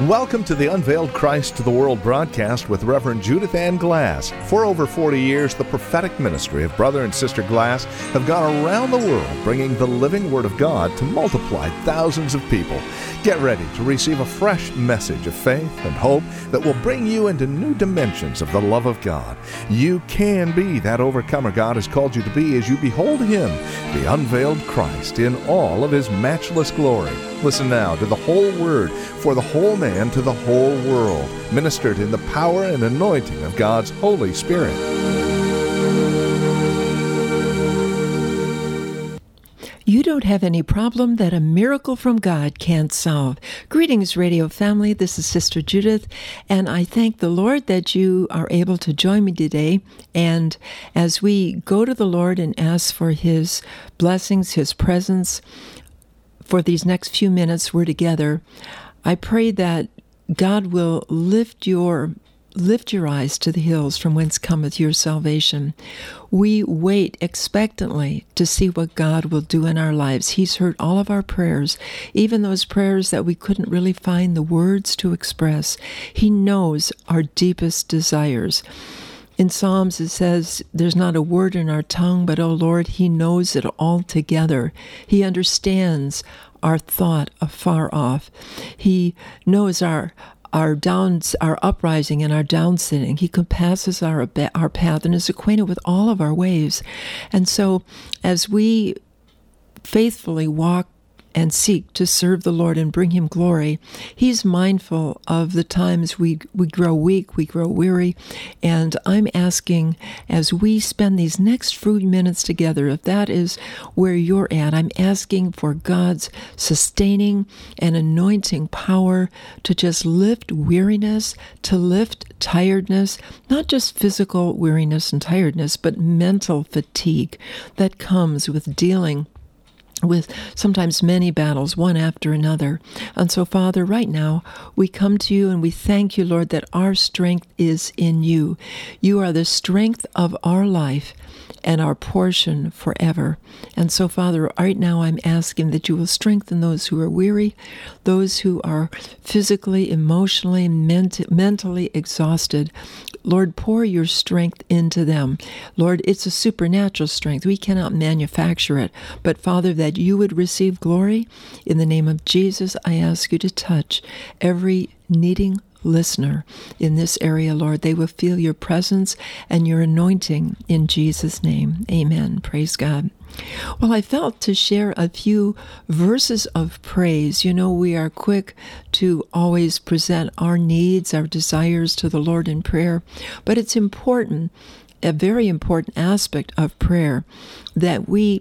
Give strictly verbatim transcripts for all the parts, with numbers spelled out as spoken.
Welcome to the Unveiled Christ to the World broadcast with Reverend Judith Ann Glass. For over forty years, the prophetic ministry of Brother and Sister Glass have gone around the world bringing the living Word of God to multiply thousands of people. Get ready to receive a fresh message of faith and hope that will bring you into new dimensions of the love of God. You can be that overcomer God has called you to be as you behold Him, the unveiled Christ, in all of His matchless glory. Listen now to the whole Word for the whole man to the whole world, ministered in the power and anointing of God's Holy Spirit. You don't have any problem that a miracle from God can't solve. Greetings, radio family. This is Sister Judith, and I thank the Lord that you are able to join me today. And as we go to the Lord and ask for His blessings, His presence, for these next few minutes we're together, I pray that God will lift your lift your eyes to the hills from whence cometh your salvation. We wait expectantly to see what God will do in our lives. He's heard all of our prayers, even those prayers that we couldn't really find the words to express. He knows our deepest desires. In Psalms it says, there's not a word in our tongue, but, oh Lord, He knows it all together. He understands our thought afar off. He knows our our downs, our uprising and our downsitting. He compasses our, our path and is acquainted with all of our ways. And so as we faithfully walk and seek to serve the Lord and bring Him glory, He's mindful of the times we, we grow weak, we grow weary, and I'm asking, as we spend these next few minutes together, if that is where you're at, I'm asking for God's sustaining and anointing power to just lift weariness, to lift tiredness, not just physical weariness and tiredness, but mental fatigue that comes with dealing with sometimes many battles, one after another. And so, Father, right now, we come to You and we thank You, Lord, that our strength is in You. You are the strength of our life and our portion forever. And so, Father, right now I'm asking that You will strengthen those who are weary, those who are physically, emotionally, ment- mentally exhausted. Lord, pour Your strength into them. Lord, it's a supernatural strength. We cannot manufacture it. But Father, that You would receive glory. In the name of Jesus, I ask You to touch every needing listener in this area, Lord. They will feel Your presence and Your anointing in Jesus' name. Amen. Praise God. Well, I felt to share a few verses of praise. You know, we are quick to always present our needs, our desires to the Lord in prayer, but it's important, a very important aspect of prayer, that we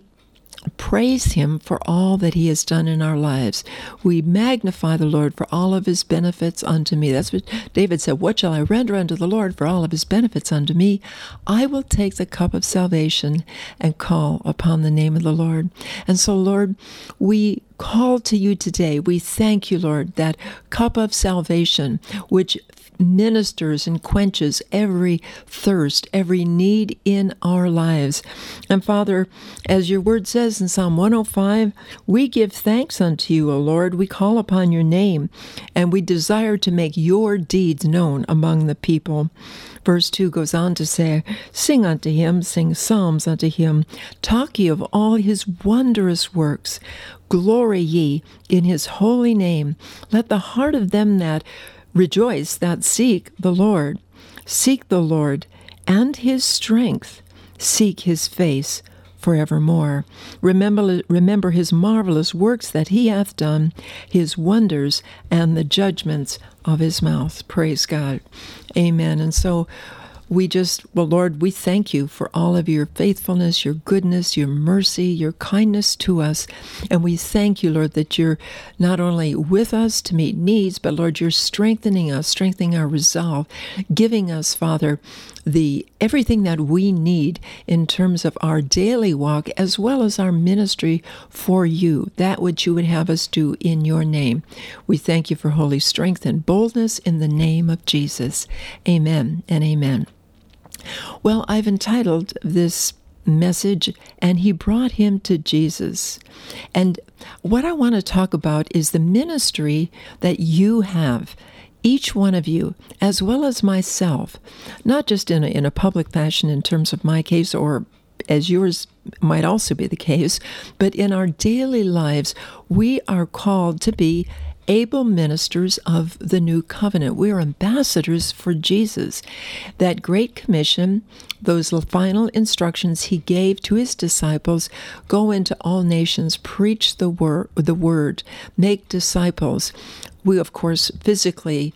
praise Him for all that He has done in our lives. We magnify the Lord for all of His benefits unto me. That's what David said, what shall I render unto the Lord for all of His benefits unto me? I will take the cup of salvation and call upon the name of the Lord. And so, Lord, we call to You today. We thank You, Lord, that cup of salvation, which ministers and quenches every thirst, every need in our lives. And Father, as Your word says in Psalm one oh five, we give thanks unto You, O Lord. We call upon Your name, and we desire to make Your deeds known among the people. Verse two goes on to say, sing unto Him, sing psalms unto Him, talk ye of all His wondrous works, glory ye in His holy name. Let the heart of them that rejoice that seek the Lord. Seek the Lord and His strength. Seek His face forevermore. Remember, remember His marvelous works that He hath done, His wonders and the judgments of His mouth. Praise God. Amen. And so we just, well, Lord, we thank You for all of Your faithfulness, Your goodness, Your mercy, Your kindness to us. And we thank You, Lord, that You're not only with us to meet needs, but, Lord, You're strengthening us, strengthening our resolve, giving us, Father, the everything that we need in terms of our daily walk as well as our ministry for You, that which You would have us do in Your name. We thank You for holy strength and boldness in the name of Jesus. Amen and amen. Well, I've entitled this message, and he brought him to Jesus. And what I want to talk about is the ministry that you have, each one of you, as well as myself, not just in a, in a public fashion in terms of my case, or as yours might also be the case, but in our daily lives, we are called to be able ministers of the new covenant. We are ambassadors for Jesus. That great commission, those final instructions he gave to his disciples, go into all nations, preach the word, the word, make disciples. We, of course, physically,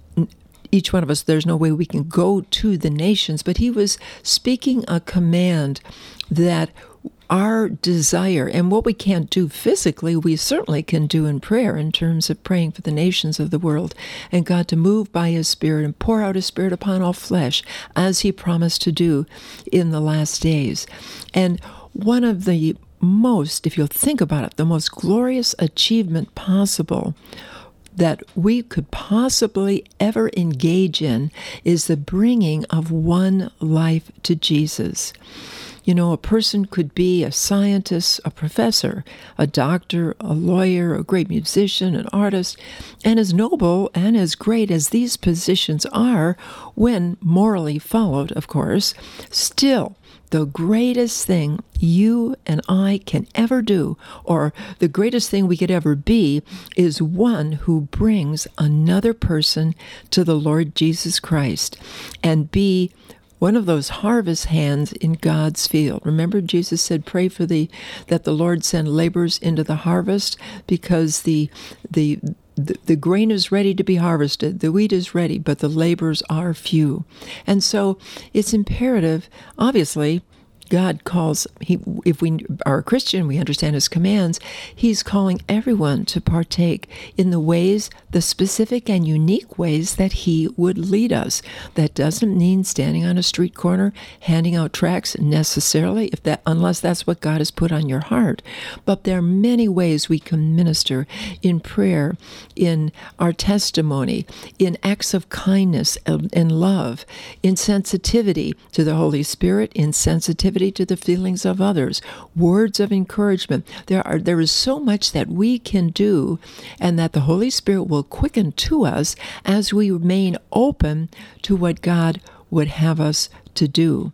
each one of us, there's no way we can go to the nations, but he was speaking a command that our desire, and what we can't do physically, we certainly can do in prayer in terms of praying for the nations of the world, and God to move by his Spirit and pour out his Spirit upon all flesh, as he promised to do in the last days. And one of the most, if you'll think about it, the most glorious achievement possible that we could possibly ever engage in is the bringing of one life to Jesus. You know, a person could be a scientist, a professor, a doctor, a lawyer, a great musician, an artist, and as noble and as great as these positions are, when morally followed, of course, still the greatest thing you and I can ever do, or the greatest thing we could ever be, is one who brings another person to the Lord Jesus Christ and be one of those harvest hands in God's field. Remember, Jesus said, pray for the that the Lord send laborers into the harvest, because the the The, the grain is ready to be harvested, the wheat is ready, but the laborers are few. And so it's imperative, obviously, God calls, he, if we are a Christian, we understand his commands, he's calling everyone to partake in the ways, the specific and unique ways that he would lead us. That doesn't mean standing on a street corner, handing out tracts necessarily, if that, unless that's what God has put on your heart. But there are many ways we can minister: in prayer, in our testimony, in acts of kindness and love, in sensitivity to the Holy Spirit, in sensitivity to the feelings of others, words of encouragement. There are there is so much that we can do, and that the Holy Spirit will quicken to us as we remain open to what God would have us to do.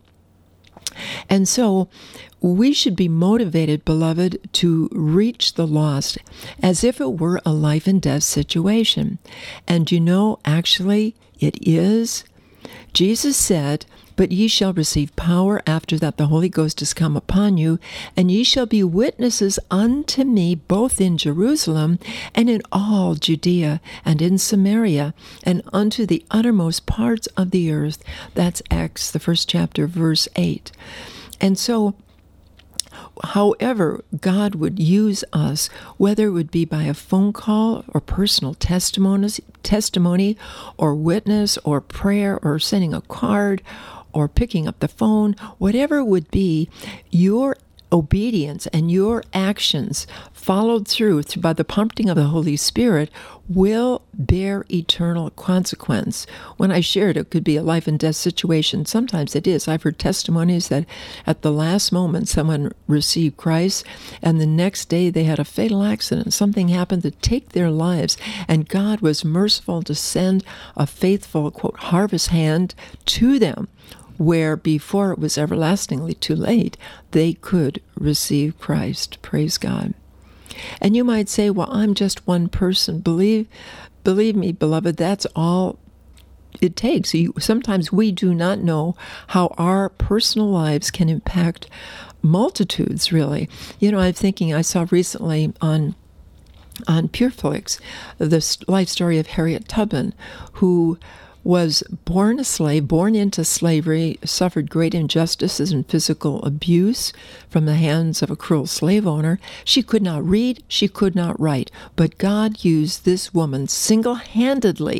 And so we should be motivated, beloved, to reach the lost as if it were a life and death situation. And you know, actually, it is. Jesus said, but ye shall receive power after that the Holy Ghost is come upon you, and ye shall be witnesses unto me both in Jerusalem and in all Judea and in Samaria and unto the uttermost parts of the earth. That's Acts, the first chapter, verse eight. And so, however God would use us, whether it would be by a phone call or personal testimonies, testimony or witness or prayer or sending a card or picking up the phone, whatever it would be, your obedience and your actions followed through by the prompting of the Holy Spirit will bear eternal consequence. When I shared it could be a life and death situation, sometimes it is. I've heard testimonies that at the last moment someone received Christ, and the next day they had a fatal accident. Something happened to take their lives, and God was merciful to send a faithful, quote, harvest hand to them, where before it was everlastingly too late, they could receive Christ. Praise God. And you might say, well, I'm just one person. Believe believe me, beloved, that's all it takes. You, sometimes we do not know how our personal lives can impact multitudes, really. You know, I'm thinking, I saw recently on on PureFlix the life story of Harriet Tubman, who was born a slave, born into slavery, suffered great injustices and physical abuse from the hands of a cruel slave owner. She could not read, she could not write, but God used this woman single-handedly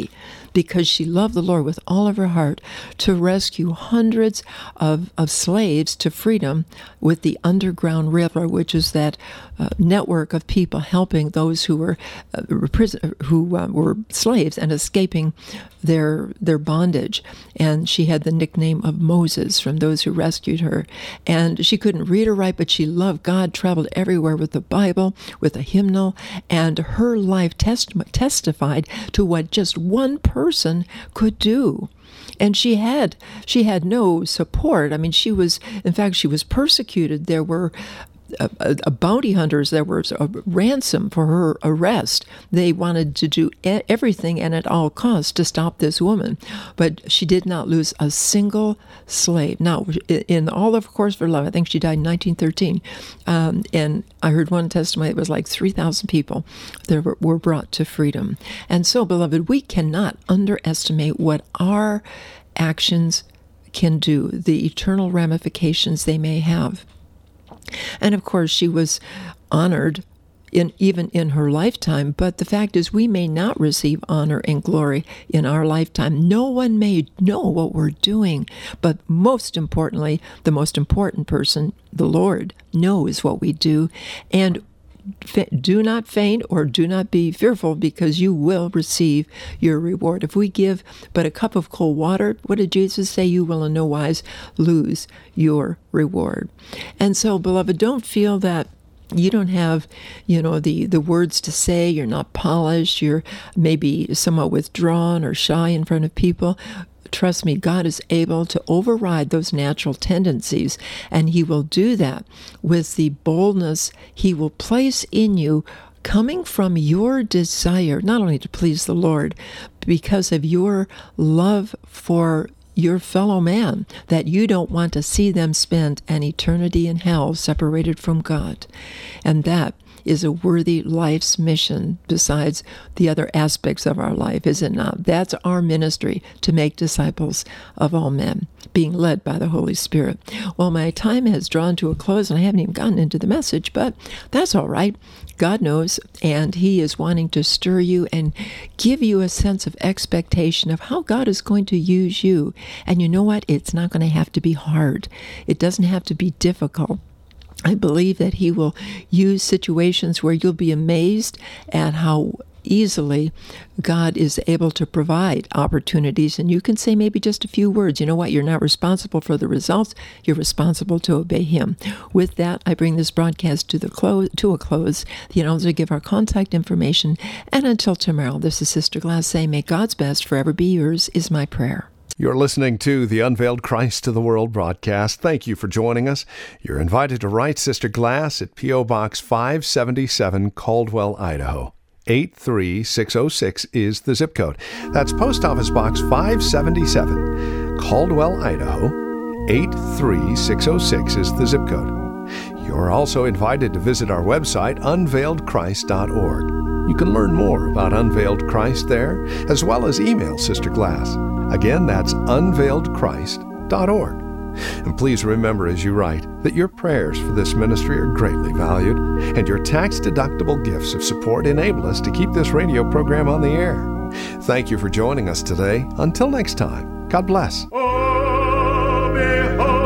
because she loved the Lord with all of her heart, to rescue hundreds of, of slaves to freedom with the Underground Railroad, which is that uh, network of people helping those who were uh, prison, who uh, were slaves and escaping their their bondage. And she had the nickname of Moses from those who rescued her. And she couldn't read or write, but she loved God, traveled everywhere with the Bible, with a hymnal, and her life testi- testified to what just one person could do. And she had she had no support. I mean, she was, in fact, she was persecuted. There were A, a, a bounty hunters, there was a ransom for her arrest. They wanted to do e- everything and at all costs to stop this woman. But she did not lose a single slave. Now, in all of Course for Love, I think she died in nineteen thirteen. Um, and I heard one testimony, it was like three thousand people that were, were brought to freedom. And so, beloved, we cannot underestimate what our actions can do, the eternal ramifications they may have. And of course, she was honored in even in her lifetime, but the fact is we may not receive honor and glory in our lifetime. No one may know what we're doing, but most importantly, the most important person, the Lord, knows what we do. And do not faint or do not be fearful, because you will receive your reward. If we give but a cup of cold water, what did Jesus say? You will in no wise lose your reward. And so, beloved, don't feel that you don't have, you know, the, the words to say. You're not polished. You're maybe somewhat withdrawn or shy in front of people. Trust me, God is able to override those natural tendencies, and He will do that with the boldness He will place in you, coming from your desire, not only to please the Lord, because of your love for your fellow man, that you don't want to see them spend an eternity in hell separated from God. And that is a worthy life's mission besides the other aspects of our life, is it not? That's our ministry, to make disciples of all men, being led by the Holy Spirit. Well, my time has drawn to a close, and I haven't even gotten into the message, but that's all right. God knows, and He is wanting to stir you and give you a sense of expectation of how God is going to use you. And you know what? It's not going to have to be hard. It doesn't have to be difficult. I believe that He will use situations where you'll be amazed at how easily God is able to provide opportunities, and you can say maybe just a few words. You know what? You're not responsible for the results. You're responsible to obey Him. With that, I bring this broadcast to the close to a close. You know, to give our contact information. And until tomorrow, this is Sister Glass saying, may God's best forever be yours, is my prayer. You're listening to the Unveiled Christ to the World broadcast. Thank you for joining us. You're invited to write Sister Glass at P O. Box five seventy-seven, Caldwell, Idaho. eight three six oh six is the zip code. That's Post Office Box five seventy-seven, Caldwell, Idaho. eight three six oh six is the zip code. You're also invited to visit our website, unveiled christ dot org. You can learn more about Unveiled Christ there, as well as email Sister Glass. Again, that's unveiled christ dot org. And please remember as you write that your prayers for this ministry are greatly valued, and your tax-deductible gifts of support enable us to keep this radio program on the air. Thank you for joining us today. Until next time, God bless. Oh, behold.